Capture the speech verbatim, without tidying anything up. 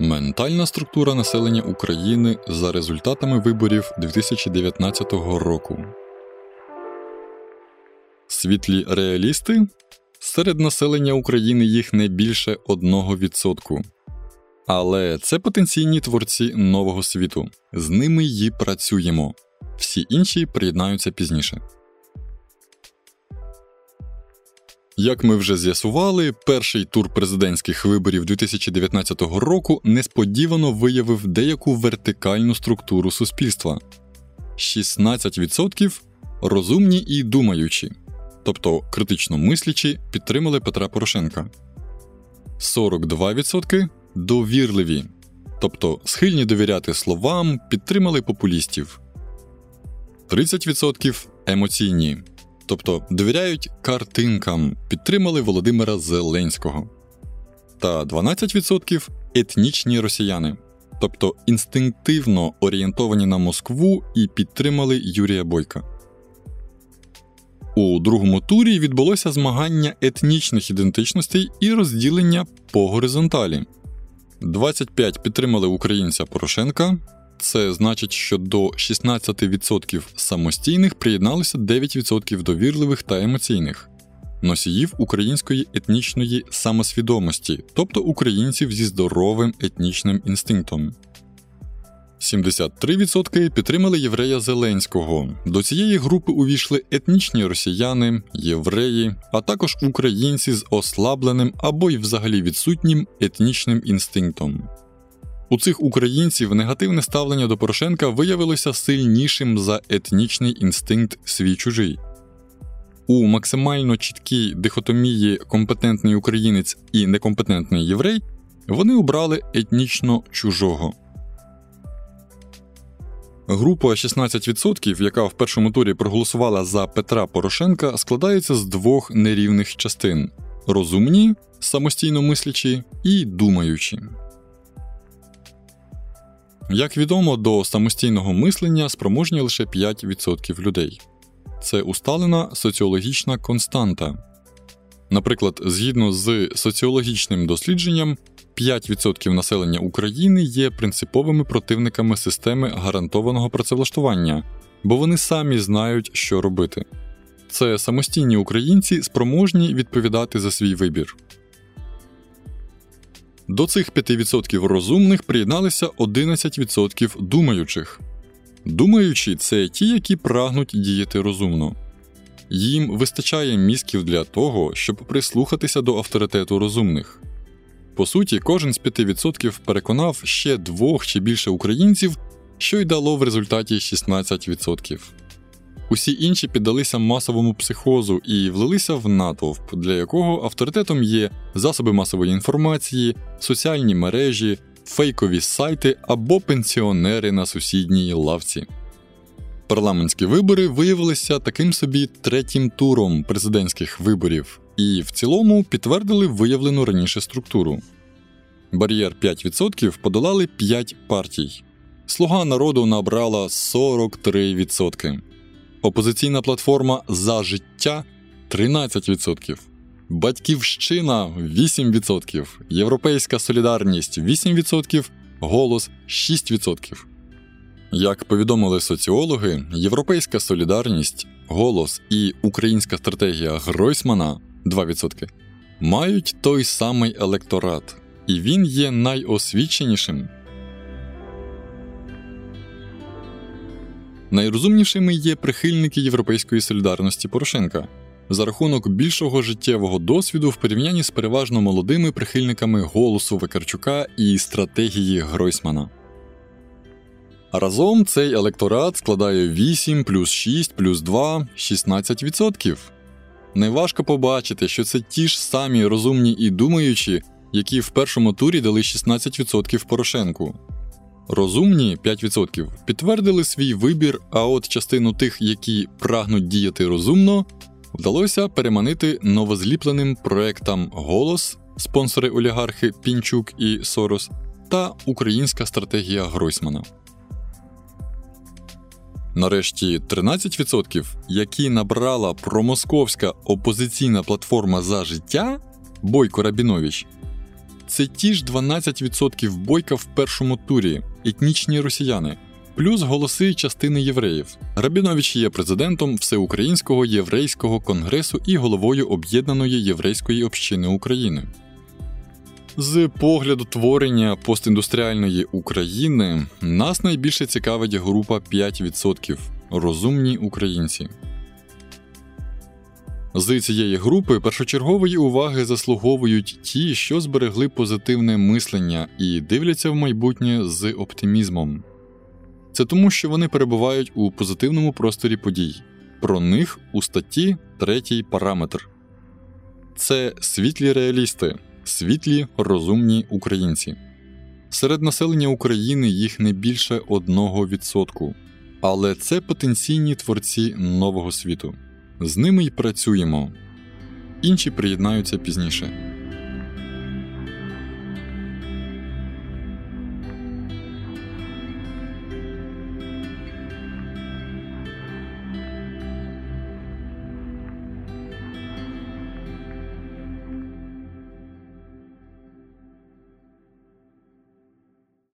Ментальна структура населення України за результатами виборів дві тисячі дев'ятнадцятого року. Світлі реалісти? Серед населення України їх не більше одного відсотку. Але це потенційні творці нового світу. З ними й працюємо. Всі інші приєднаються пізніше. Як ми вже з'ясували, перший тур президентських виборів дві тисячі дев'ятнадцятого року несподівано виявив деяку вертикальну структуру суспільства. шістнадцять відсотків розумні і думаючі, тобто критично мислячі, підтримали Петра Порошенка. сорок два відсотки довірливі, тобто схильні довіряти словам, підтримали популістів. тридцять відсотків емоційні, тобто довіряють картинкам, підтримали Володимира Зеленського. Та дванадцять відсотків етнічні росіяни, тобто інстинктивно орієнтовані на Москву і підтримали Юрія Бойка. У другому турі відбулося змагання етнічних ідентичностей і розділення по горизонталі. двадцять п'ять підтримали українця Порошенка. Це значить, що до шістнадцять відсотків самостійних приєдналося дев'ять відсотків довірливих та емоційних носіїв української етнічної самосвідомості, тобто українців зі здоровим етнічним інстинктом. сімдесят три відсотки підтримали єврея Зеленського. До цієї групи увійшли етнічні росіяни, євреї, а також українці з ослабленим або й взагалі відсутнім етнічним інстинктом. У цих українців негативне ставлення до Порошенка виявилося сильнішим за етнічний інстинкт свій-чужий. У максимально чіткій дихотомії компетентний українець і некомпетентний єврей вони обрали етнічно чужого. Група шістнадцять відсотків, яка в першому турі проголосувала за Петра Порошенка, складається з двох нерівних частин – розумні, самостійно мислячі і думаючі. Як відомо, до самостійного мислення спроможні лише п'ять відсотків людей. Це усталена соціологічна константа. Наприклад, згідно з соціологічним дослідженням, п'ять відсотків населення України є принциповими противниками системи гарантованого працевлаштування, бо вони самі знають, що робити. Це самостійні українці, спроможні відповідати за свій вибір. До цих п'яти відсотків розумних приєдналися одинадцять відсотків думаючих. Думаючі – це ті, які прагнуть діяти розумно. Їм вистачає мізків для того, щоб прислухатися до авторитету розумних. По суті, кожен з п'яти відсотків переконав ще двох чи більше українців, що й дало в результаті шістнадцять відсотків. Усі інші піддалися масовому психозу і влилися в натовп, для якого авторитетом є засоби масової інформації, соціальні мережі, фейкові сайти або пенсіонери на сусідній лавці. Парламентські вибори виявилися таким собі третім туром президентських виборів і в цілому підтвердили виявлену раніше структуру. Бар'єр п'ять відсотків подолали п'ять партій. «Слуга народу» набрала сорок три відсотки. Опозиційна платформа «За життя» – тринадцять відсотків. «Батьківщина» – вісім відсотків. «Європейська солідарність» – вісім відсотків. «Голос» – шість відсотків. Як повідомили соціологи, «Європейська солідарність», «Голос» і «Українська стратегія Гройсмана» – два відсотки, мають той самий електорат, і він є найосвіченішим. Найрозумнішими є прихильники європейської солідарності Порошенка за рахунок більшого життєвого досвіду в порівнянні з переважно молодими прихильниками «Голосу» Вакарчука і стратегії Гройсмана. Разом цей електорат складає вісім плюс шість плюс два – шістнадцять відсотків. Неважко побачити, що це ті ж самі розумні і думаючі, які в першому турі дали шістнадцять відсотків Порошенку. Розумні п'ять відсотків підтвердили свій вибір, а от частину тих, які прагнуть діяти розумно, вдалося переманити новозліпленим проектам «Голос», спонсори-олігархи Пінчук і Сорос, та «Українська стратегія Гройсмана». Нарешті тринадцять відсотків, які набрала промосковська опозиційна платформа «За життя» Бойко Рабінович, Це ті ж дванадцять відсотків бойка в першому турі, етнічні росіяни, плюс голоси частини євреїв. Рабінович є президентом Всеукраїнського єврейського конгресу і головою Об'єднаної єврейської общини України. З погляду творення постіндустріальної України нас найбільше цікавить група п'ять відсотків – розумні українці. З цієї групи першочергової уваги заслуговують ті, що зберегли позитивне мислення і дивляться в майбутнє з оптимізмом. Це тому, що вони перебувають у позитивному просторі подій. Про них у статті третій параметр. Це світлі реалісти, світлі розумні українці. Серед населення України їх не більше одного відсотку. Але це потенційні творці нового світу. З ними й працюємо. Інші приєднаються пізніше.